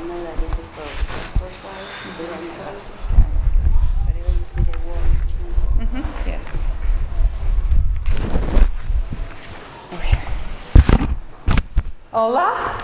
know that this is for pastor's wife. They are not pastor's wives. Whatever you see the word. Yes. Hola.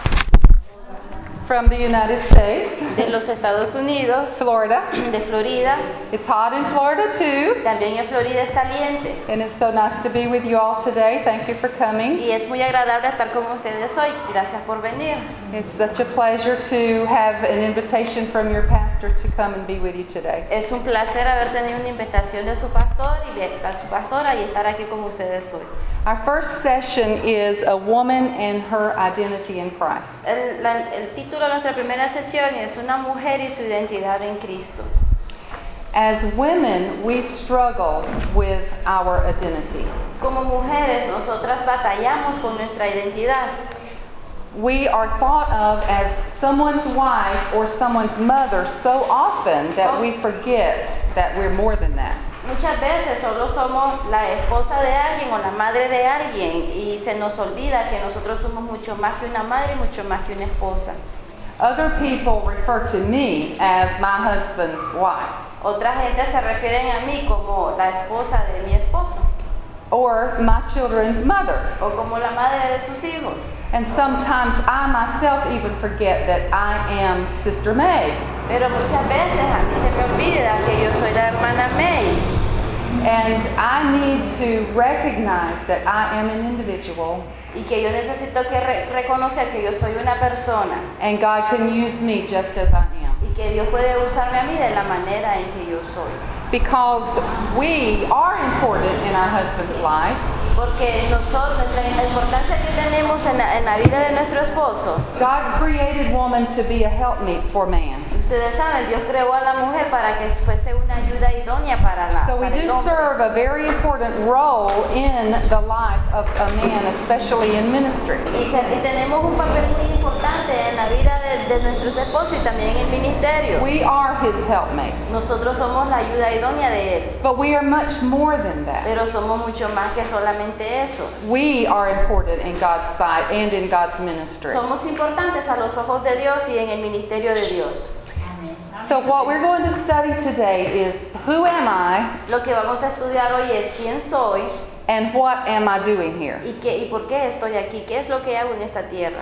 From the United States. De los Estados Unidos, Florida. de Florida. It's hot in Florida too. También en Florida es caliente. And it's so nice to be with you all today. Thank you for coming. Y es muy agradable estar con ustedes hoy. Gracias por venir. It's such a pleasure to have an invitation from your pastor to come and be with you today. Es un placer haber tenido una invitación de su pastor y de su pastora y estar aquí con ustedes hoy. Our first session is A Woman and Her Identity in Christ. El título de nuestra primera sesión es Una mujer y su identidad en Cristo. As women, we struggle with our identity. Como mujeres, nosotras batallamos con nuestra identidad. We are thought of as someone's wife or someone's mother so often that we forget that we're more than that. Muchas veces solo somos la esposa de alguien o la madre de alguien y se nos olvida que nosotros somos mucho más que una madre y mucho más que una esposa. Other people refer to me as my husband's wife. Otra gente se refieren a mí como la esposa de mi esposo Or my children's mother. o como la madre de sus hijos. And sometimes I myself even forget that I am Sister May. Pero muchas veces a mí se me olvida que yo soy la hermana May. And I need to recognize that I am an individual Y que yo necesito que reconocer que yo soy una persona and God can use me just as I am. y que Dios puede usarme a mí de la manera en que yo soy. Because we are important in our husband's life. Porque nosotros, la importancia que tenemos en la vida de nuestro esposo, God created woman to be a helpmeet for man. ustedes saben, Dios creó a la mujer para que fuese una ayuda idónea para So we para el do hombre. serve a very important role in the life of a man, especially in ministry. Y tenemos un papel muy importante en la vida de nuestros esposos y también en el ministerio. We are his helpmate. Nosotros somos la ayuda idónea de él, But we are much more than that. pero somos mucho más que solamente eso. We are important in God's sight and in God's ministry. Somos importantes a los ojos de Dios y en el ministerio de Dios. So what we're going to study today is who am I Lo que vamos a estudiar hoy es quién soy and what am I doing here? y por qué estoy aquí, qué es lo que hago en esta tierra.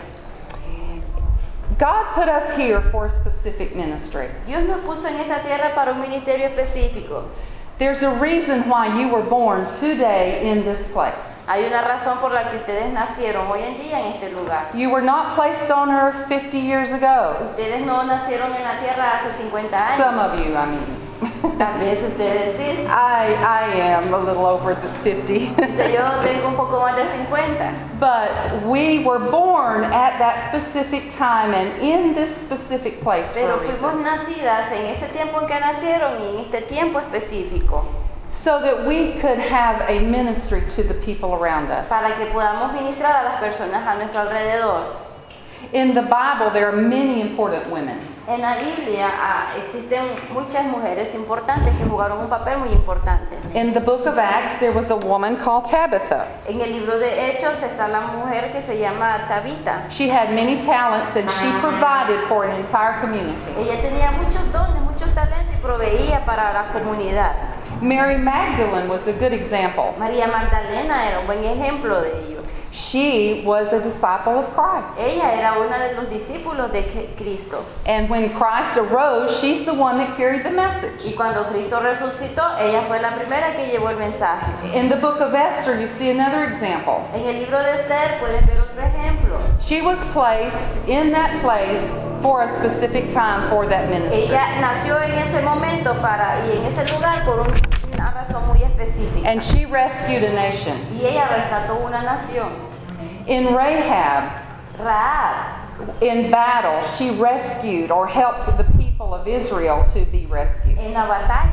God put us here for a specific ministry. Dios nos puso en esta tierra para un ministerio específico. There's a reason why you were born today in this place. Hay una razón por la que ustedes nacieron hoy en día en este lugar. You were not placed on earth 50 years ago. Ustedes no nacieron en la tierra hace 50 años. Some of you, I mean. Tal vez ustedes sí. I am a little over the 50. Dice, yo tengo un poco más de 50. But we were born at that specific time and in this specific place for Pero a fuimos reason. nacidas en ese tiempo en que nacieron y en este tiempo específico. So that we could have a ministry to the people around us. Para que podamos ministrar a las personas a nuestro alrededor. In the Bible, there are many important women. En la Biblia existen muchas mujeres importantes que jugaron un papel muy importante. In the book of Acts, there was a woman called Tabitha. En el libro de Hechos está la mujer que se llama Tabita. She had many talents and she provided for an entire community. Ella tenía muchos dones, muchos talentos y proveía para la comunidad. Mary Magdalene was a good example. María Magdalena era un buen ejemplo de ello. She was a disciple of Christ. Ella era una de los discípulos de Cristo. And when Christ arose, she's the one that carried the message. Y cuando Cristo resucitó, ella fue la primera que llevó el mensaje. In the book of Esther, you see another example. En el libro de Esther pueden ver otro ejemplo. She was placed in that place for a specific time for that ministry. Ella nació en ese momento y en ese lugar por una razón muy específica. And she rescued a nation. Y ella rescató una nación. In Rahab, Rahab, in battle, she rescued or helped the people of Israel to be rescued. en la batalla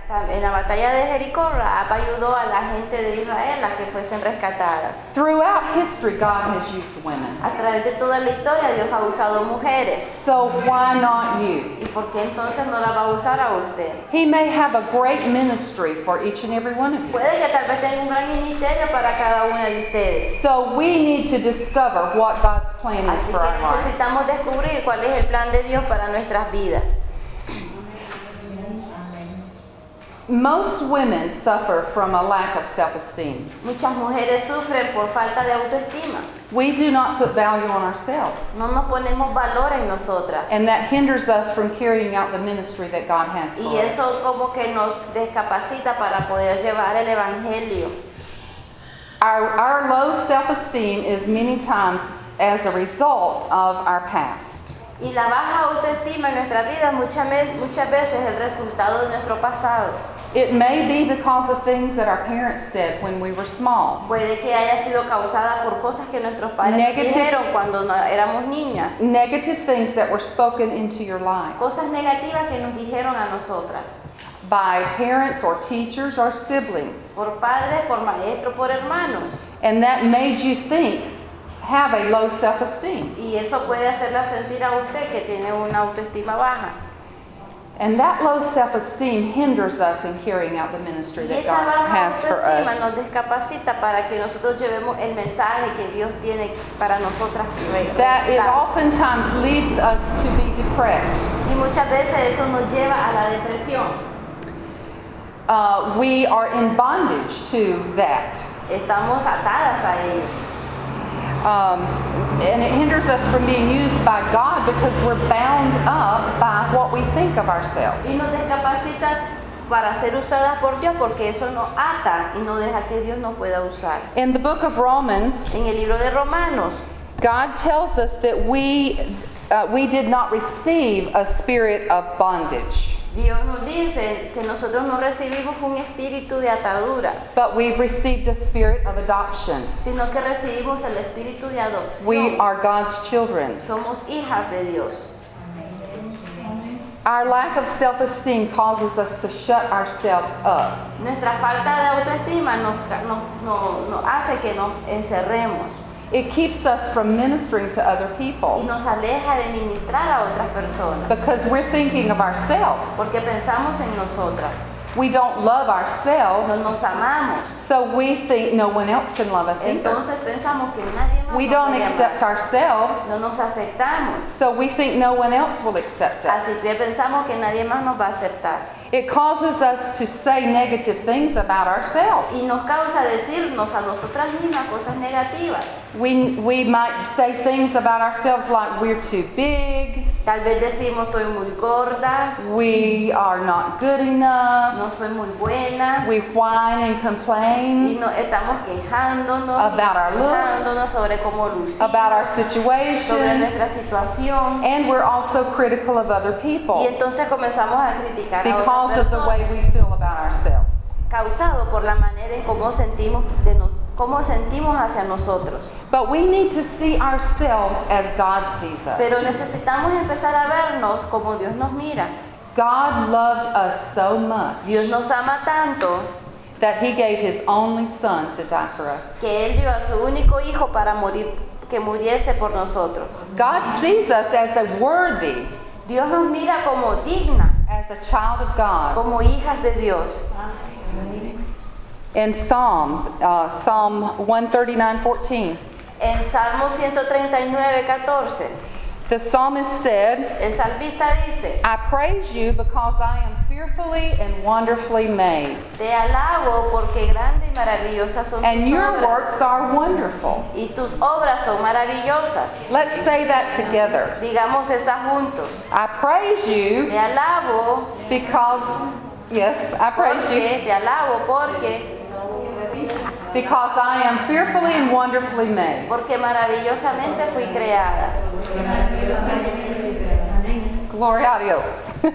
En la batalla de Jericó, Rahab ayudó a la gente de Israel a que fuesen rescatadas. Throughout history, God has used women. A través de toda la historia, Dios ha usado mujeres. So why not you? ¿Y por qué entonces no la va a usar a usted? He may have a great ministry for each and every one of you. Puede que tal vez tenga un gran ministerio para cada una de ustedes. So we need to discover what God's plan is Así for que our life. necesitamos descubrir cuál es el plan de Dios para nuestras vidas. Most women suffer from a lack of self-esteem. Muchas mujeres sufren por falta de autoestima. We do not put value on ourselves. No nos ponemos valor en nosotras. And that hinders us from carrying out the ministry that God has Y for us. eso como que nos discapacita para poder llevar el evangelio. Our low self-esteem is many times as a result of our past. Y la baja autoestima en nuestra vida muchas veces es el resultado de nuestro pasado. It may be because of things that our parents said when we were small. Puede que haya sido causada por cosas que nuestros padres Negative- dijeron cuando éramos niñas. Negative things that were spoken into your life Cosas negativas que nos dijeron a nosotras. by parents or teachers or siblings. Por padres, por maestros, por hermanos. And that made you have a low self-esteem. Y eso puede hacerla sentir a usted que tiene una autoestima baja. And that low self-esteem hinders us in carrying out the ministry Y that esa God baja has for autoestima us. nos discapacita para que nosotros llevemos el mensaje que Dios tiene para nosotras. That it dar. oftentimes leads us to be depressed. Y muchas veces eso nos lleva a la depresión. We are in bondage to that. Estamos atadas a ello. And it hinders us from being used by God because we're bound up by what we think of ourselves. Y nos discapacitas para ser usadas por Dios porque eso nos ata y no deja que Dios nos pueda usar. In the book of Romans, En el libro de Romanos, God tells us that we did not receive a spirit of bondage, Dios nos dice que nosotros no recibimos un espíritu de atadura, but we've received a spirit of adoption. sino que recibimos el espíritu de adopción. We are God's children. Somos hijas de Dios. Our lack of self-esteem causes us to shut ourselves up. Nuestra falta de autoestima nos hace que nos encerremos It keeps us from ministering to other y people nos aleja de ministrar a otras personas because we're thinking of ourselves. porque pensamos en nosotras, We don't love no ourselves, nos amamos. so we think no one else can love us either. Entonces pensamos que nadie más We nos don't puede accept amar. ourselves, No nos aceptamos. so we think no one else will accept Así us. que pensamos que nadie más nos va a aceptar. It causes us to say negative things about ourselves. Y nos causa decirnos a nosotras mismas cosas negativas. We might say things about ourselves like we're too big, Tal vez decimos estoy muy gorda, we are not good enough, no soy muy buena. we whine and Y complain nos estamos quejándonos, About our looks, quejándonos sobre cómo lucimos, about our sobre situation, nuestra situación. and we're also critical of other Y people entonces comenzamos a criticar a because otras of the way personas, we feel about ourselves. causado por la manera en cómo sentimos hacia nosotros. But we need to see ourselves as God sees us. Pero necesitamos empezar a vernos como Dios nos mira. God loved us so much Dios nos ama tanto that He gave His only Son to die for us. que Él dio a su único hijo para morir, que muriese por nosotros. God sees us as a worthy, Dios nos mira como dignas, as a child of God. como hijas de Dios. In Psalm 139:14, En Salmo 139:14, the psalmist said, el salmista dice: I praise you because I am fearfully and wonderfully made, Te alabo porque grande y maravillosas son and tus your obras, works are wonderful. y tus obras son maravillosas. Let's say that together. Digamos esa juntos. I praise you Te alabo because, yes, I praise you porque, te alabo because I am fearfully and wonderfully made. porque maravillosamente fui creada. Gloria a Dios.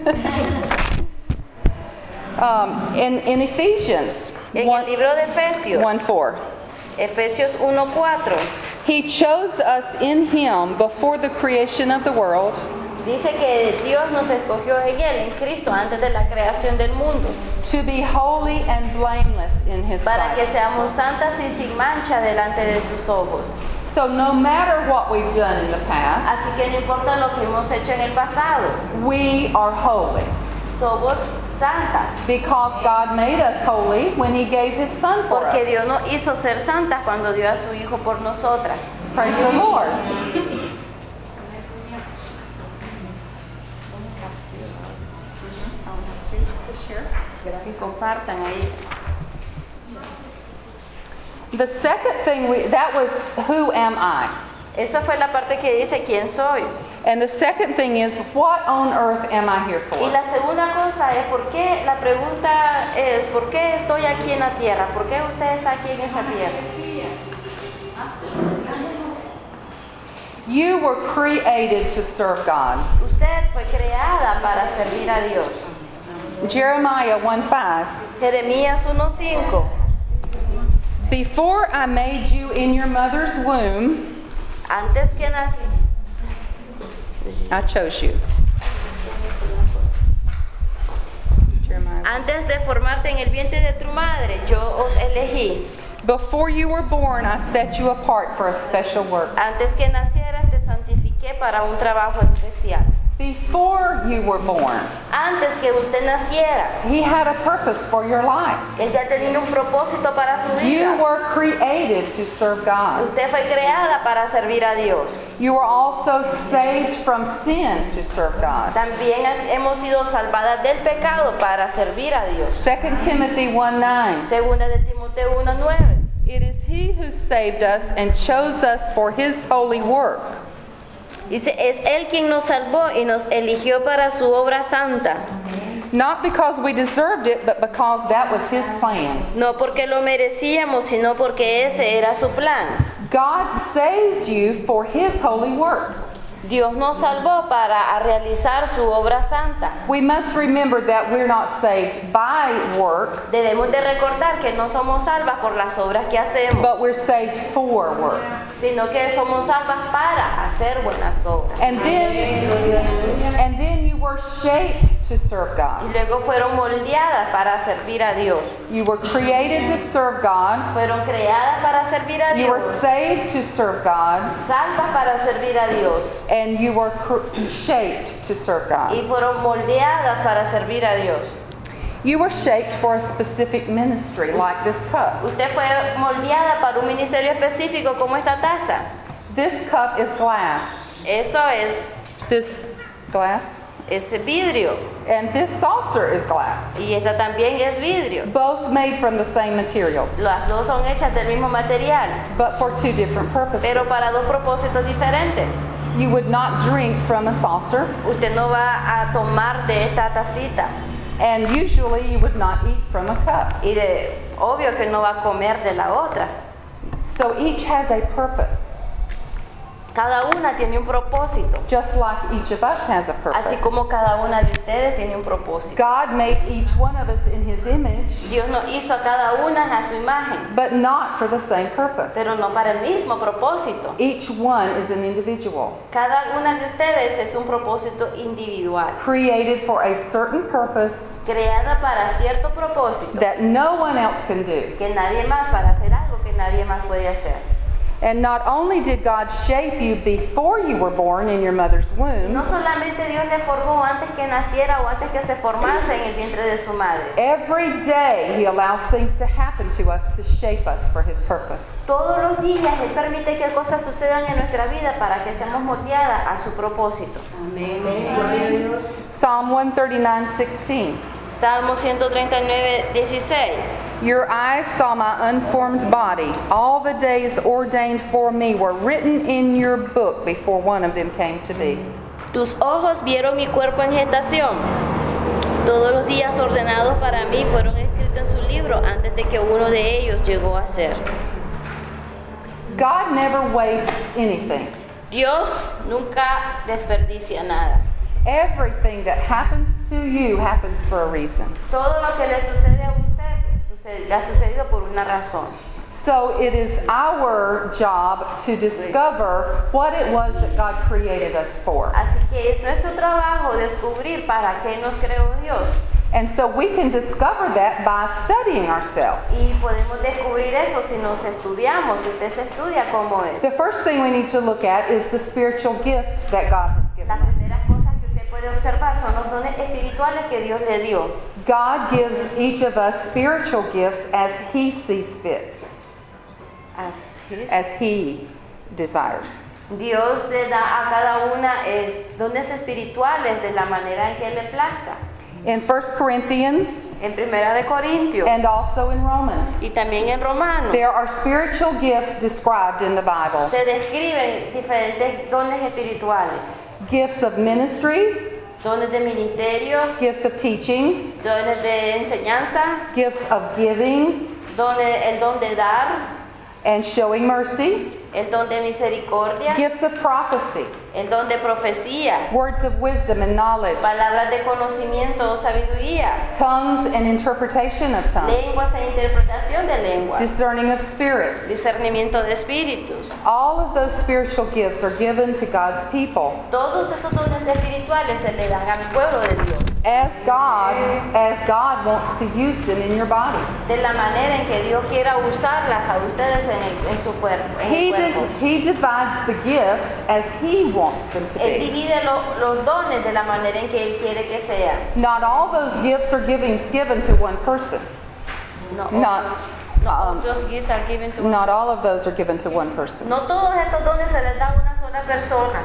In Ephesians En el libro de Efesios, 1:4, Efesios 1:4, He chose us in Him before the creation of the world Dice que Dios nos escogió en Él, en Cristo, antes de la creación del mundo, to be holy and blameless in His para que sight. seamos santas y sin mancha delante de sus ojos. So no matter what we've done in the past, Así que no importa lo que hemos hecho en el pasado, we are holy somos santas. because God made us holy when He gave His Son for Porque us. Dios nos hizo ser santas cuando dio a su Hijo por nosotras. Praise the Lord. Que compartan ahí. The second thing that was who am I? Esa fue la parte que dice quién soy. And the second thing is what on earth am I here Y for? la segunda cosa es por qué, la pregunta es ¿por qué estoy aquí en la tierra? ¿Por qué usted está aquí en esta tierra? You were created to serve God. Usted fue creada para servir a Dios. Jeremiah 1:5. Jeremías 1:5. Before I made you in your mother's womb, Antes que nací, I chose you. Jeremiah. antes de formarte en el vientre de tu madre, yo os elegí. Before you were born, I set you apart for a special work. Antes que nacieras te santifiqué para un trabajo especial. Before you were born, Antes que usted naciera, He had a purpose for your life. Él ya tenía un propósito para su You vida. were created to serve God. Usted fue creada para servir a Dios. You were also saved from sin to serve God. También hemos sido salvadas del pecado para servir a Dios. 2 Timothy 1:9. Segunda de Timoteo 1:9. It is He who saved us and chose us for His holy work. Dice, es Él quien nos salvó y nos eligió para su obra santa. Not because we deserved it, but because that was His plan. No porque lo merecíamos, sino porque ese era su plan. God saved you for His holy work. Dios nos salvó para realizar su obra santa. We must remember that we're not saved by work, Debemos de recordar que no somos salvas por las obras que hacemos, but we're saved for work. sino que somos salvas para hacer buenas obras. And then you were shaped to serve Y God. luego fueron moldeadas para servir a Dios. You were created to serve God. Fueron creadas para servir a You were Dios. saved to serve God. Salvas para servir a Dios. And you were shaped to serve God. Y fueron moldeadas para servir a Dios. You were shaped for a specific ministry, like this cup. Usted fue moldeada para un ministerio específico como esta taza. This cup is glass. Esto es This glass. vidrio. And this saucer is glass. Y esta también es vidrio. Both made from the same materials, Las dos son hechas del mismo material, but for two different purposes. pero para dos propósitos diferentes. You would not drink from a saucer, Usted no va a tomar de esta tacita. and usually you would not eat from a cup. Y obvio que no va a comer de la otra. So each has a purpose, Cada una tiene un propósito. just like each of us has a Así purpose. como cada una de ustedes tiene un propósito. God made each one of us in His image, Dios nos hizo a cada una a su imagen, but not for the same purpose. pero no para el mismo propósito. Each one is an individual, Cada una de ustedes es un propósito individual, created for a certain purpose creada para cierto propósito, that no one else can do. que nadie más, para hacer algo que nadie más puede hacer. And not only did God shape you before you were born in your mother's womb, No solamente Dios le formó antes que naciera o antes que se formase en el vientre de su madre. every day He allows things to happen to us to shape us for His purpose. Todos los días Él permite que cosas sucedan en nuestra vida para que seamos moldeadas a su propósito. Psalm 139:16. Salmo 139:16. Your eyes saw my unformed body. All the days ordained for me were written in your book before one of them came to be. Tus ojos vieron mi cuerpo en gestación. Todos los días ordenados para mí fueron escritos en su libro antes de que uno de ellos llegó a ser. God never wastes anything. Dios nunca desperdicia nada. Everything that happens to you happens for a reason. Todo lo que le sucede a usted le ha sucedido por una razón. So it is our job to discover what it was that God created us for. Así que es nuestro trabajo descubrir para qué nos creó Dios. And so we can discover that by studying ourselves. Y podemos descubrir eso si nos estudiamos, si usted se estudia cómo es. The first thing we need to look at is the spiritual gift that God has given Las us. primeras cosas que usted puede observar son los dones espirituales que Dios le dio. God gives each of us spiritual gifts as He sees fit, as He desires. Dios le da a cada una dones espirituales de la manera en que le plazca. In 1 Corinthians En Primera de Corintios and also in Romans, y también en Romanos there are spiritual gifts described in the Bible. se describen diferentes dones espirituales. Gifts of ministry, Dones de ministerios, gifts of teaching, dones de enseñanza, gifts of giving el don de dar, and showing mercy, el don de misericordia, gifts of prophecy, el don de profecía, words of wisdom and knowledge, palabras de conocimiento o sabiduría, tongues and interpretation of tongues, lenguas e interpretación de lenguas, discerning of spirits. discernimiento de espíritus. All of those spiritual gifts are given to God's people. Todos esos dones espirituales se le dan al pueblo de Dios, As God wants to use them in your body. de la manera en que Dios quiera usarlas a ustedes en su cuerpo. He divides the gift as He wants them to Él be. divide los dones de la manera en que Él quiere que sean. Not all those gifts are given to one person. No, Not- all those gifts are given to Not all of those are given to one person. No todos estos dones se les da a una sola persona.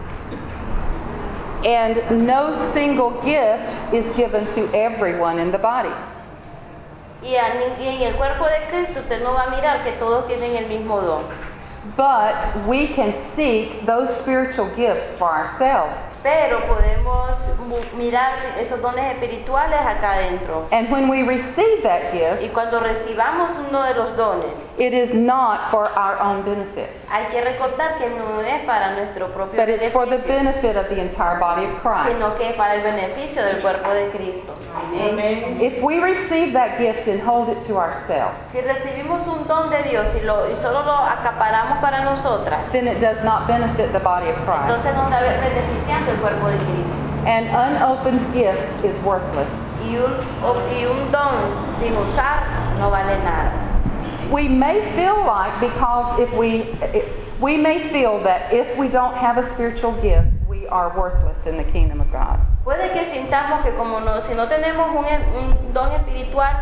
And no single gift is given to everyone in the body. Y en el cuerpo de Cristo usted no va a mirar que todos tienen el mismo don. But we can seek those spiritual gifts for ourselves. Pero podemos mirar esos dones espirituales acá adentro. And when we receive that Y gift, cuando recibamos uno de los dones, it is not for our own benefit, hay que recordar que no es para nuestro propio but it's for the beneficio, benefit of the entire body of sino Christ. que es para el beneficio del cuerpo de Cristo. If we receive that gift and hold it to ourselves, Si recibimos un don de Dios y solo lo acaparamos para nosotras, then it does not benefit the body of Christ. entonces no está beneficiando el cuerpo de Cristo. An unopened gift is worthless. Y un don sin usar no vale nada. We may feel like we may feel that if we don't have a spiritual gift, we are worthless in the kingdom of God. Puede que sintamos que si no tenemos un don espiritual,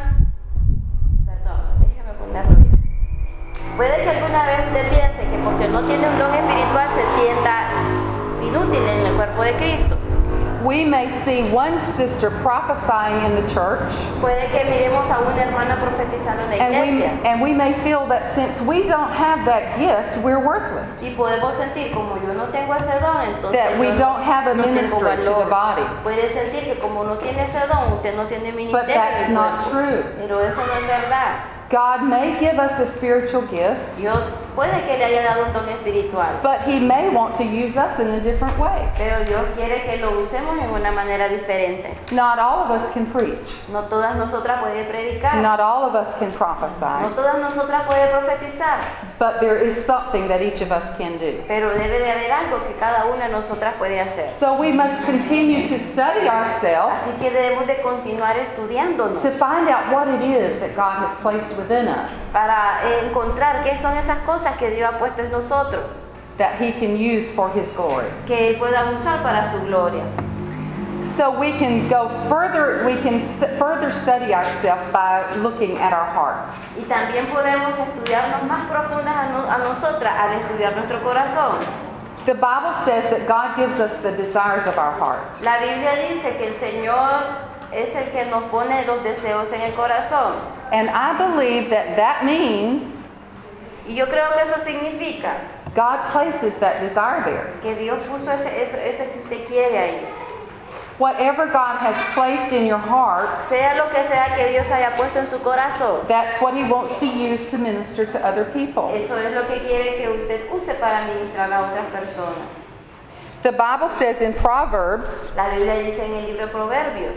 déjame ponerlo bien. Puede que alguna vez usted piense que porque no tiene un don espiritual se sienta inútil en el cuerpo de Cristo. We may see one sister prophesying in the church, Puede que miremos a una hermana profetizando en la iglesia and we may feel that since we don't have that gift, we're worthless. y podemos sentir como yo no tengo ese don, entonces That we yo don't have a no tengo ministry to the valor. body. Puede sentir que como no tiene ese don, usted no tiene ministerio But that's en el not cuerpo. true. Pero eso no es verdad. God may give us a spiritual gift, Dios puede que le haya dado un don espiritual, but He may want to use us in a different way. pero Dios quiere que lo usemos en una manera diferente. Not all of us can preach. No todas nosotras pueden predicar, Not all of us can no prophesy. todas nosotras pueden profetizar, But there is something that each of us can do. pero debe de haber algo que cada una de nosotras puede hacer. So we must continue to study ourselves Así que debemos de continuar estudiándonos to find out what it is that God has placed within us para encontrar qué son esas cosas que Dios ha puesto en nosotros, that He can use for His glory. que Él pueda usar para su gloria. So we can go further, we can further study ourselves by looking at our heart. Y también podemos estudiarnos más profundas a nosotras al estudiar nuestro corazón. The Bible says that God gives us the desires of our heart. La Biblia dice que el Señor es el que nos pone los deseos en el corazón. And I believe that that means Y yo creo que eso significa God places that desire there. que Dios puso ese que usted quiere ahí. Whatever God has placed in your heart, Sea lo que sea que Dios haya puesto en su corazón, that's what He wants to use to minister to other people. eso es lo que quiere que usted use para ministrar a otras personas. The Bible says in Proverbs La Biblia dice en el libro de Proverbios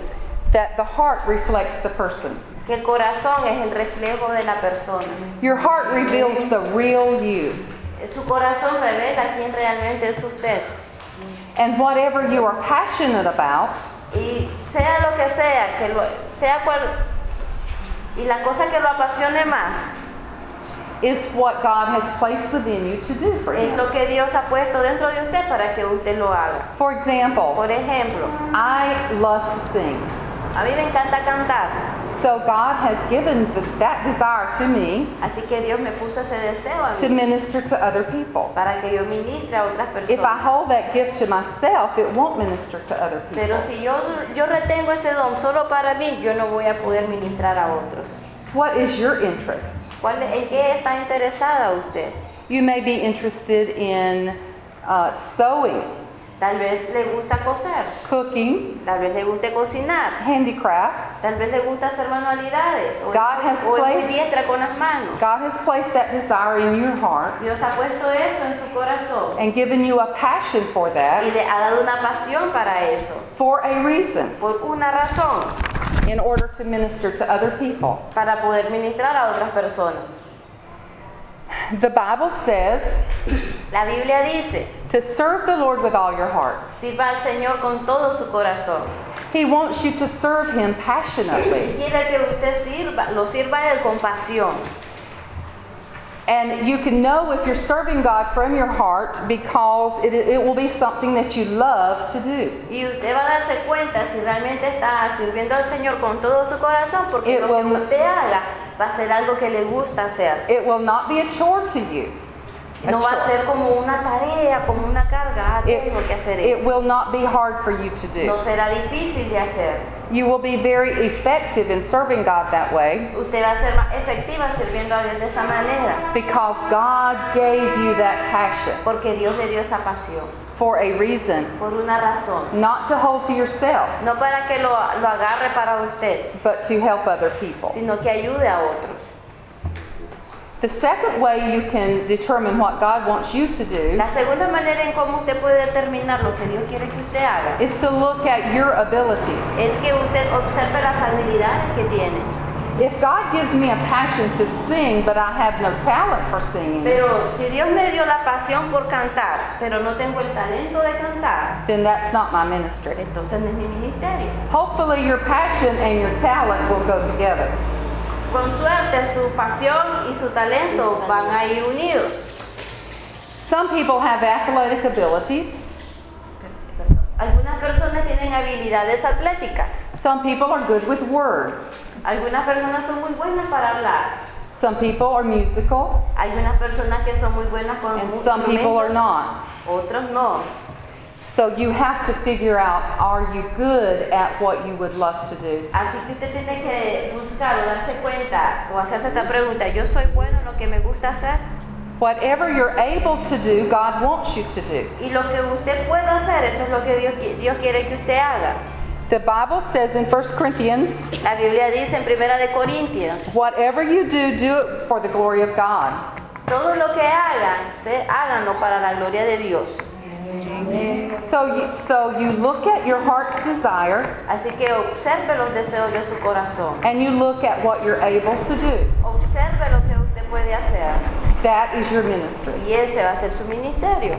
that the heart reflects the person. Que el corazón es el reflejo de la persona. Your heart reveals the real you. Su corazón revela quién realmente es usted. And whatever you are passionate about Y sea lo que sea, sea cual, y la cosa que lo apasione más, is what God has placed within you to do for es Him. lo que Dios ha puesto dentro de usted para que usted lo haga. For example, Por ejemplo, I love to sing. a mí me encanta cantar, So God has given that desire to me así que Dios me puso ese deseo a to mí minister to other people. para que yo ministre a otras If I personas. hold that gift to myself, it won't minister to other Pero people. si yo retengo ese don solo para mí, yo no voy a poder ministrar a otros. What is your interest? ¿En qué está interesada usted? You may be interested in sewing, Tal vez le gusta coser, cooking, tal vez le guste cocinar, handicrafts. tal vez le gusta hacer manualidades o God has es muy placed- diestra con las manos. God has placed that desire in your heart Dios ha puesto eso en su corazón and given you a passion for y that le ha dado una pasión para eso, for a reason, por una razón, in order to minister to other people. para poder ministrar a otras personas. The Bible says La Biblia dice, to serve the Lord with all your heart. sirva al Señor con todo su corazón. He wants you to serve Him passionately. Quiere que usted lo sirva a Él con pasión. And you can know if you're serving God from your heart because it will be something that you love to do. Y usted va a darse cuenta si realmente está sirviendo al Señor con todo su corazón, porque It lo que will not- usted haga va a ser algo que le gusta hacer. It will not be a chore to you. A No va a chore. ser como una tarea, como una carga. Tengo que hacer It esto. will not be hard for you to No do. será difícil de hacer. You will be very effective in serving God that way Usted va a ser más efectiva sirviendo a Dios de esa manera, because God gave you that passion porque Dios le dio esa pasión for a reason, por una razón. not to hold to yourself, No para que lo agarre para usted, but to help other people. sino que ayude a otros. The second way you can determine what God wants you to do La segunda manera en cómo usted puede determinar lo que Dios quiere que usted haga is to look at your abilities. es que usted observe las habilidades que tiene. If God gives me a passion to sing, but I have no talent for singing, Pero si Dios me dio la pasión por cantar, pero no tengo el talento de cantar, then that's not my ministry. entonces no es mi ministerio. Hopefully your passion and your talent will go together. Con suerte su pasión y su talento van a ir unidos. Some people have athletic abilities. Algunas personas tienen habilidades atléticas. Some people are good with words. Algunas personas son muy buenas para hablar. Some people are musical, Algunas personas que son muy buenas con and some people are instrumentos, not. otros no. So you have to figure out, are you good at what you would love to do? Así que usted tiene que buscar o darse cuenta o hacerse esta pregunta: ¿yo soy bueno en lo que me gusta hacer? Whatever you're able to do, God wants you to do. Y lo que usted puede hacer, eso es lo que Dios quiere que usted haga. The Bible says in 1 Corinthians, La Biblia dice en Primera de Corintios: whatever you do it for the glory of God. todo lo que hagan, háganlo para la gloria de Dios. So you look at your heart's desire Así que observe los deseos de su corazón. and you look at what you're able to do. Observe lo que usted puede hacer. That is your ministry. Y ese va a ser su ministerio.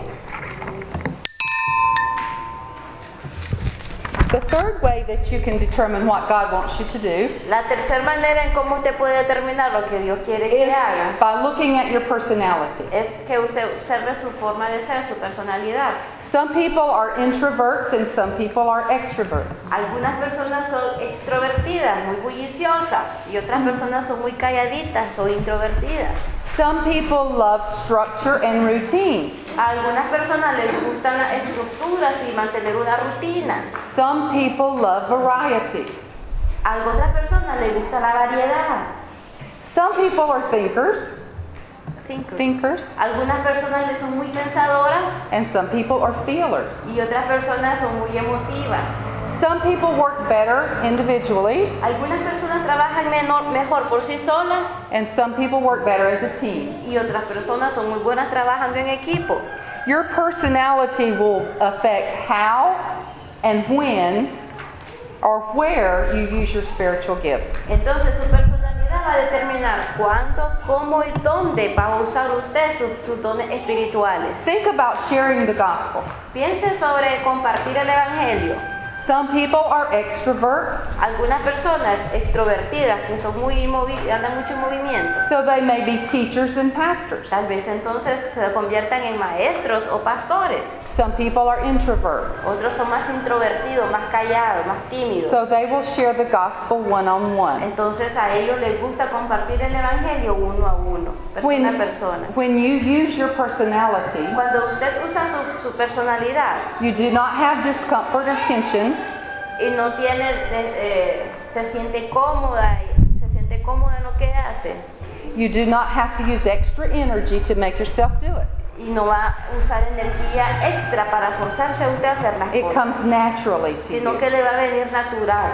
The third way that you can determine what God wants you to do La tercera manera en cómo usted puede determinar lo que Dios quiere que is haga by looking at your personality. es que usted observe su forma de ser, su personalidad. Some people are introverts and some people are extroverts. Algunas personas son extrovertidas, muy bulliciosas, y otras personas son muy calladitas o introvertidas. Some people love structure and routine. A algunas personas les gustan las estructuras y mantener una rutina. Some people love variety. A otras personas les gusta la variedad. Some people are thinkers, Algunas personas les son muy pensadoras and some people are feelers. y otras personas son muy emotivas. Some people work better individually, Algunas personas trabajan mejor por sí solas and some people work better as a team. y otras personas son muy buenas trabajando en equipo. Your personality will affect how and when or where you use your spiritual gifts. Entonces su personalidad va a determinar cuándo, cómo y dónde va a usar usted sus dones espirituales. Think about sharing the gospel. Piense sobre compartir el evangelio. Some people are extroverts, Algunas personas extrovertidas que son andan mucho en movimiento, so they may be teachers and pastors. tal vez entonces se conviertan en maestros o pastores. Some people are introverts, Otros son más introvertidos, más callados, más tímidos. so they will share the gospel one-on-one. Entonces a ellos les gusta compartir el evangelio uno a uno, persona a persona. When you use your personality, Cuando usted usa su personalidad you do not have discomfort or tension, y no tiene, se siente cómoda en lo que hace you do not have to use extra energy to make yourself do it. y no va a usar energía extra para forzarse a usted a hacer las It cosas, comes naturally to sino you. que le va a venir natural.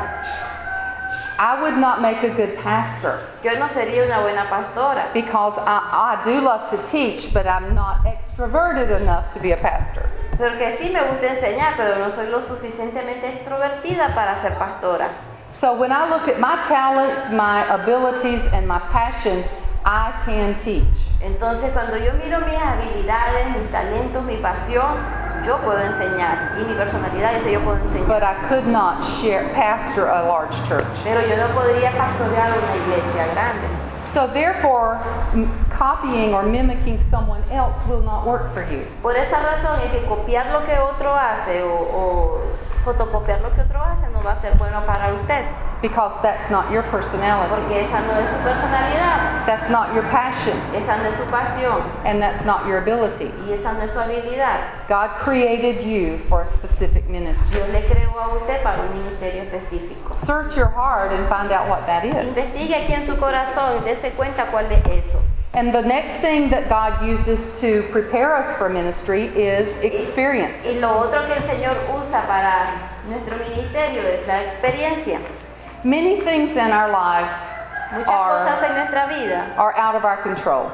I would not make a good pastor Yo no sería una buena pastora, because I do love to teach, but I'm not extroverted enough to be a pastor. porque sí me gusta enseñar, pero no soy lo suficientemente extrovertida para ser pastora. So when I look at my talents, my abilities, and my passion, I can teach. Entonces cuando yo miro mis habilidades, mis talentos, mi pasión, yo puedo enseñar, y mi personalidad dice yo puedo enseñar. But I could not pastor a large church. Pero yo no podría pastorear una iglesia grande. So therefore, copying or mimicking someone else will not work for you. Por esa razón es que copiar lo que otro hace o fotocopiar lo que otro hace no va a ser bueno para usted, Because that's not your personality. porque esa no es su personalidad, That's not your passion. esa no es su pasión And that's not your ability. y esa no es su habilidad. God created you for a specific ministry. Dios le creó a usted para un ministerio específico. Search your heart and find out what that is. Investigue aquí en su corazón y dése cuenta cuál es eso. And the next thing that God uses to prepare us for ministry is Y experiences. lo otro que el Señor usa para nuestro ministerio es la experiencia. Many things in our life Muchas cosas en nuestra vida are out of our control.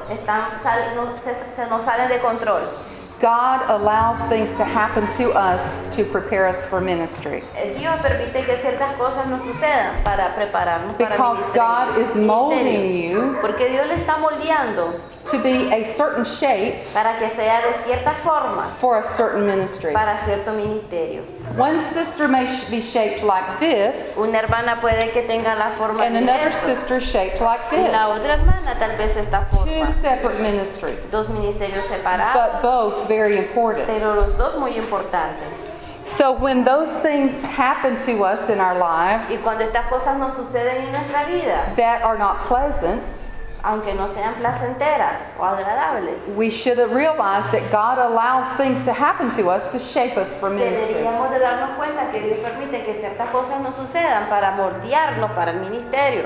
se nos salen de control. God allows things to happen to us to prepare us for ministry. Dios permite que ciertas cosas nos sucedan para prepararnos para el Because God is molding you Porque Dios le está moldeando to be a certain shape para que sea de cierta forma for a certain ministry. para cierto ministerio. One sister may be shaped like this, Una hermana puede que tenga la forma and de another esto, sister shaped like y la this. otra hermana tal vez esta Two forma. separate ministries, Dos ministerios separados, but both very important. pero los dos muy importantes. So when those things happen to us in our Y lives cuando estas cosas nos suceden en nuestra vida, that are not pleasant, aunque no sean placenteras o agradables, we should realize that God allows things to happen to us to shape us for ministry. deberíamos de darnos cuenta que Dios permite que ciertas cosas nos sucedan para moldearnos para el ministerio.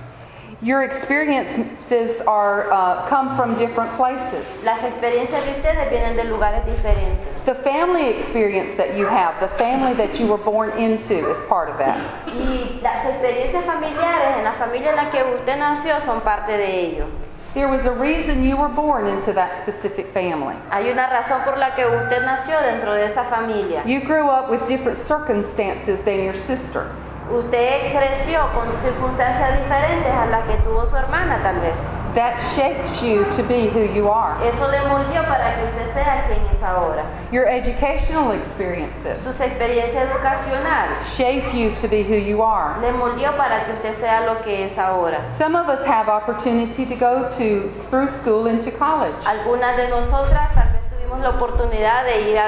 Your experiences are come from different places. Las experiencias de ustedes vienen de lugares diferentes. The family experience that you have, the family that you were born into, is part of that. Y las experiencias familiares en la familia en la que usted nació son parte de ello. There was a reason you were born into that specific family. Hay una razón por la que usted nació dentro de esa familia. You grew up with different circumstances than your sister. Usted creció con circunstancias diferentes a las que tuvo su hermana tal vez. That shapes you to be who you are. Eso le moldeó para que usted sea quien es ahora. Your educational experiences Sus experiencias educacionales shape you to be who you are. le moldeó para que usted sea lo que es ahora. Some of us have opportunity to go through school into college. Algunas de nosotras tal vez tuvimos la oportunidad de ir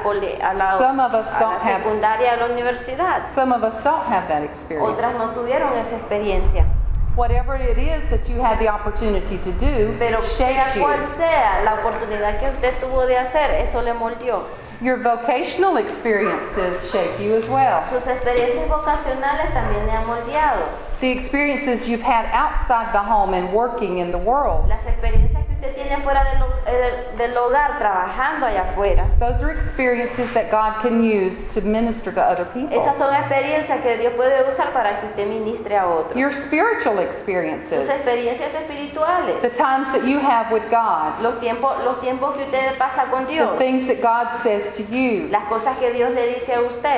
a la Some of us don't have- secundaria, a la universidad. Some of us don't have that experience. Otras no tuvieron esa experiencia. Whatever it is that you had the opportunity to do, Pero sea shaped cual you. sea la oportunidad que usted tuvo de hacer, eso le moldeó. Your vocational experiences shape you as well. Sus experiencias vocacionales también le han moldeado. The experiences you've had outside the home and working in the world, Las experiencias que usted tiene fuera del hogar, trabajando allá afuera, those are experiences that God can use to minister to other people. esas son experiencias que Dios puede usar para que usted ministre a otros. Your spiritual Sus experiences, experiencias the espirituales, times that you have with God, los tiempos que usted pasa con the Dios, things that God says to you, las cosas que Dios le dice a usted,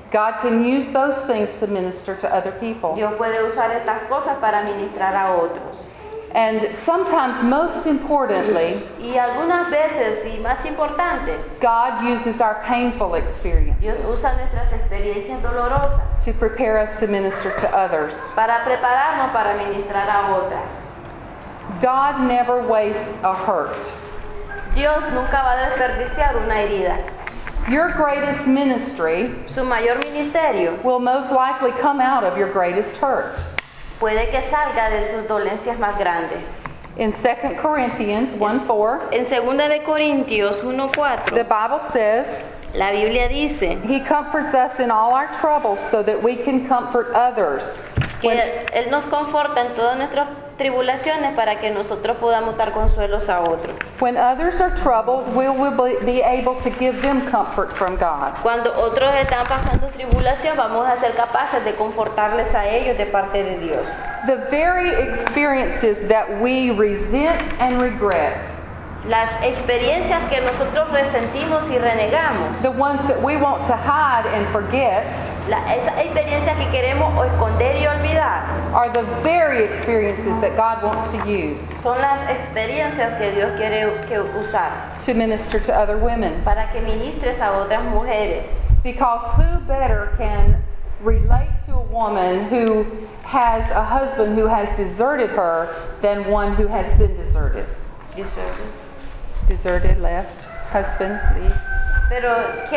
God can use those things to minister to other people. Dios puede usar estas cosas para ministrar a otros. And sometimes, most importantly, Y algunas veces, y más importante, God uses our painful experience Dios usa nuestras experiencias dolorosas to prepare us to minister to others. para prepararnos para ministrar a otras. God never wastes a hurt. Dios nunca va a desperdiciar una herida. Your greatest ministry Su mayor ministerio will most likely come out of your greatest hurt. puede que salga de sus dolencias más grandes. In 2 Corinthians 1:4, En 2 de Corintios the 1:4, Bible says, la Biblia dice He comforts us in all our troubles so that we can comfort others. que Él nos conforta en todas nuestras tribulaciones para que nosotros podamos dar consuelos a otros. When others are troubled, we will be able to give them comfort from God. Cuando otros están pasando tribulación, vamos a ser capaces de confortarles a ellos de parte de Dios. The very experiences that we resent and regret, Las experiencias que nosotros resentimos y renegamos, the ones that we want to hide and forget, esas experiencias que queremos o esconder y olvidar, are the very experiences that God wants to use son las experiencias que Dios quiere usar to minister to other women. para que ministres a otras mujeres. Because who better can relate to a woman who has a husband who has deserted her than one who has been deserted? Deserted, left, husband, leave. Pero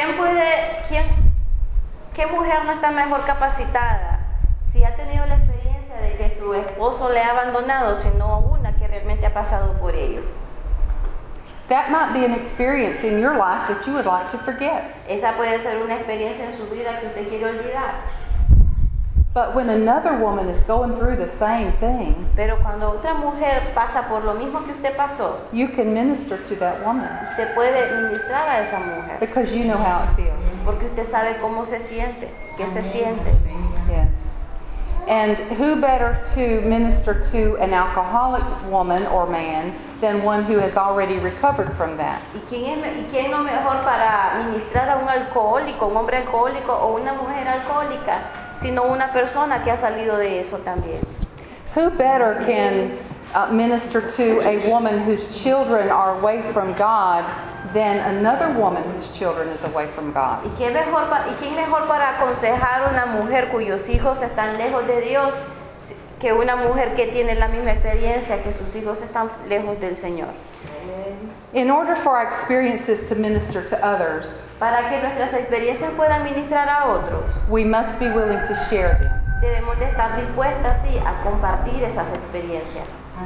¿qué mujer no está mejor capacitada si ha tenido la experiencia de que su esposo le ha abandonado, sino una que realmente ha pasado por ello? That might be an experience in your life that you would like to forget. Esa puede ser una experiencia en su vida que usted quiere olvidar. But when another woman is going through the same thing, Pero cuando otra mujer pasa por lo mismo que usted pasó, you can minister to that woman usted puede ministrar a esa mujer, because you know how it feels. porque usted sabe cómo se siente, qué se siente. Yes. And who better to minister to an alcoholic woman or man than one who has already recovered from that? ¿Y quién no mejor para ministrar a un alcohólico, un hombre alcohólico o una mujer alcohólica, sino una persona que ha salido de eso también? Who better can minister to a woman whose children are away from God than another woman whose children is away from God? ¿Y quién mejor para aconsejar a una mujer cuyos hijos están lejos de Dios que una mujer que tiene la misma experiencia, que sus hijos están lejos del Señor? In order for our experiences to minister to others, Para que nuestras experiencias puedan ministrar a otros, we must be willing to share them. debemos de estar dispuestas, sí, a compartir esas experiencias.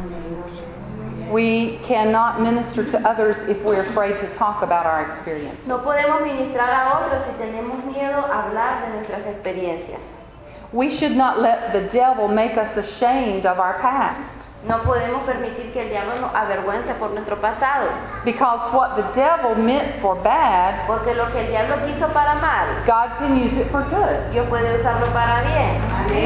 We cannot minister to others if we're afraid to talk about our experiences. No podemos ministrar a otros si tenemos miedo a hablar de nuestras experiencias. We should not let the devil make us ashamed of our past. No podemos permitir que el diablo nos avergüence por nuestro pasado, Because what the devil meant for bad, porque lo que el diablo quiso para mal, God can use it for good. Dios puede usarlo para bien.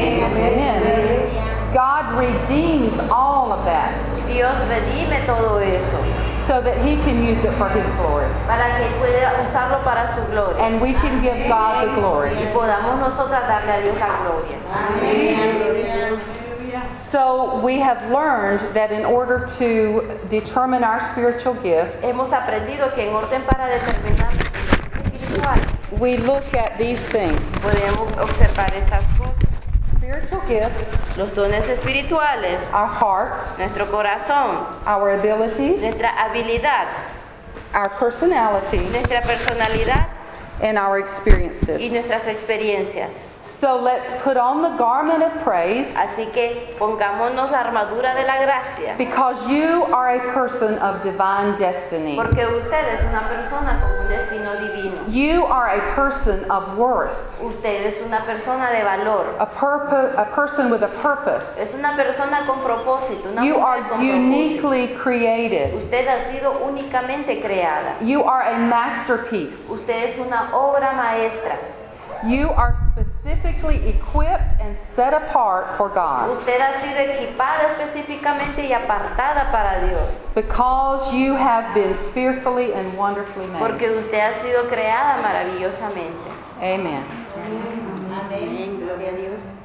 Amen. God redeems all of that Dios redime todo eso so that He can use it for His glory. para que Él pueda usarlo para su gloria And we can give God the glory. y podamos nosotras darle a Dios la gloria. So we have learned that in order to determine our spiritual gift, Hemos aprendido que en orden para determinar nuestro espiritual we look at these things. podemos observar estas cosas: Spiritual gifts, los dones espirituales, our heart, nuestro corazón, our abilities, nuestra habilidad, our personality, nuestra personalidad and our y experiences. nuestras experiencias. So let's put on the garment of praise, Así que pongámonos la armadura de la gracia, because you are a person of divine destiny. porque usted es una persona con un destino divino. You are a person of worth, Usted es una persona de valor, a person with a purpose. es una persona con propósito, una You mujer are con propósito. uniquely created. Usted ha sido únicamente creada. You are a masterpiece. Usted es una obra maestra. You are specifically equipped and set apart for God Usted ha sido equipada específicamente y apartada para Dios. because you have been fearfully and wonderfully made. Porque usted ha sido creada maravillosamente. Amen. Amén. Gloria a Dios.